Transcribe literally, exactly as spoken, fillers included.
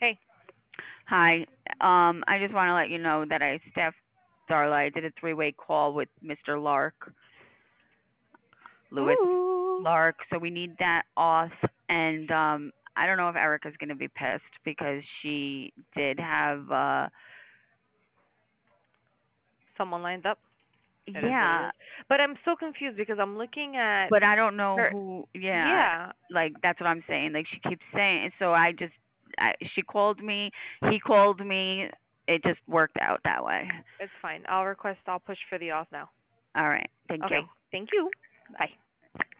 Hey. Hi. Um, I just want to let you know that I staffed Darla. I did a three-way call with mister Lark, Lewis Ooh. Lark. So we need that off. And um, I don't know if Erica's going to be pissed because she did have, uh, Someone lined up. It is what it yeah, is. But I'm so confused because I'm looking at but I don't know her. who. Yeah, Yeah, like that's what I'm saying. Like she keeps saying. So I just, I, she called me. He called me. It just worked out that way. it's fine. I'll request. I'll push for the off now. All right. Thank you. Okay. Thank you. Bye.